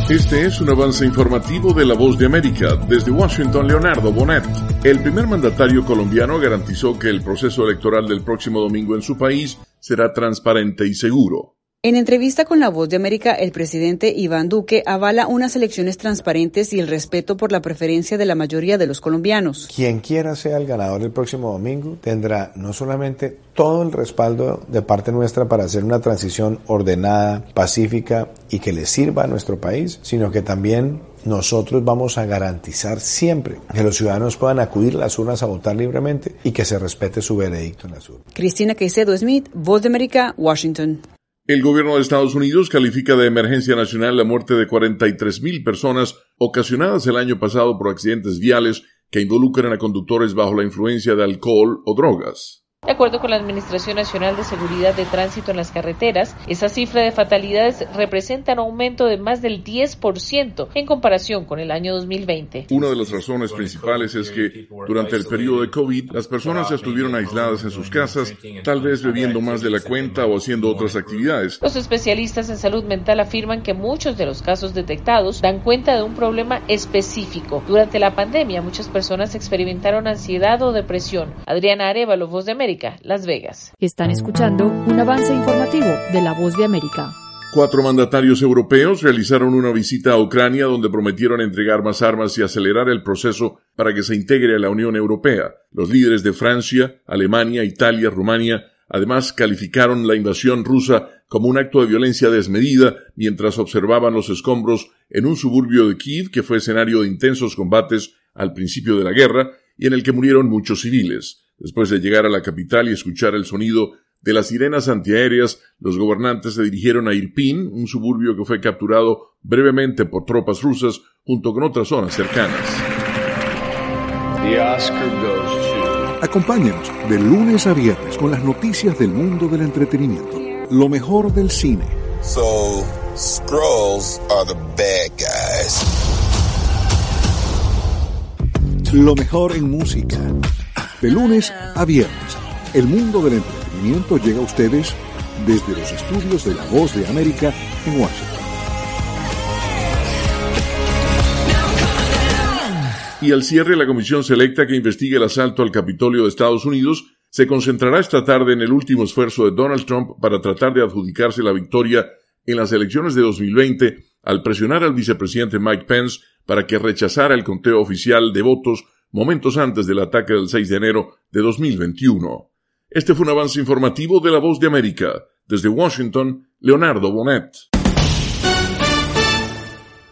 Este es un avance informativo de La Voz de América. Desde Washington, Leonardo Bonet. El primer mandatario colombiano garantizó que el proceso electoral del próximo domingo en su país será transparente y seguro. En entrevista con La Voz de América, el presidente Iván Duque avala unas elecciones transparentes y el respeto por la preferencia de la mayoría de los colombianos. Quien quiera sea el ganador el próximo domingo tendrá no solamente todo el respaldo de parte nuestra para hacer una transición ordenada, pacífica y que le sirva a nuestro país, sino que también nosotros vamos a garantizar siempre que los ciudadanos puedan acudir a las urnas a votar libremente y que se respete su veredicto en las urnas. Cristina Caicedo Smith, Voz de América, Washington. El gobierno de Estados Unidos califica de emergencia nacional la muerte de 43,000 personas ocasionadas el año pasado por accidentes viales que involucran a conductores bajo la influencia de alcohol o drogas. De acuerdo con la Administración Nacional de Seguridad de Tránsito en las Carreteras, esa cifra de fatalidades representa un aumento de más del 10% en comparación con el año 2020. Una de las razones principales es que durante el periodo de COVID, las personas estuvieron aisladas en sus casas, tal vez bebiendo más de la cuenta o haciendo otras actividades. Los especialistas en salud mental afirman que muchos de los casos detectados dan cuenta de un problema específico. Durante la pandemia, muchas personas experimentaron ansiedad o depresión. Adriana Arévalo, Voz de América, Las Vegas. Están escuchando un avance informativo de La Voz de América. 4 mandatarios europeos realizaron una visita a Ucrania donde prometieron entregar más armas y acelerar el proceso para que se integre a la Unión Europea. Los líderes de Francia, Alemania, Italia, Rumania, además calificaron la invasión rusa como un acto de violencia desmedida mientras observaban los escombros en un suburbio de Kiev que fue escenario de intensos combates al principio de la guerra y en el que murieron muchos civiles. Después de llegar a la capital y escuchar el sonido de las sirenas antiaéreas, los gobernantes se dirigieron a Irpin, un suburbio que fue capturado brevemente por tropas rusas junto con otras zonas cercanas. Acompáñenos de lunes a viernes con las noticias del mundo del entretenimiento, lo mejor del cine. So, Skrulls are the bad guys. Lo mejor en música. De lunes a viernes, el mundo del entretenimiento llega a ustedes desde los estudios de La Voz de América en Washington. Y al cierre, la comisión selecta que investiga el asalto al Capitolio de Estados Unidos se concentrará esta tarde en el último esfuerzo de Donald Trump para tratar de adjudicarse la victoria en las elecciones de 2020 al presionar al vicepresidente Mike Pence para que rechazara el conteo oficial de votos momentos antes del ataque del 6 de enero de 2021. Este fue un avance informativo de La Voz de América. Desde Washington, Leonardo Bonet.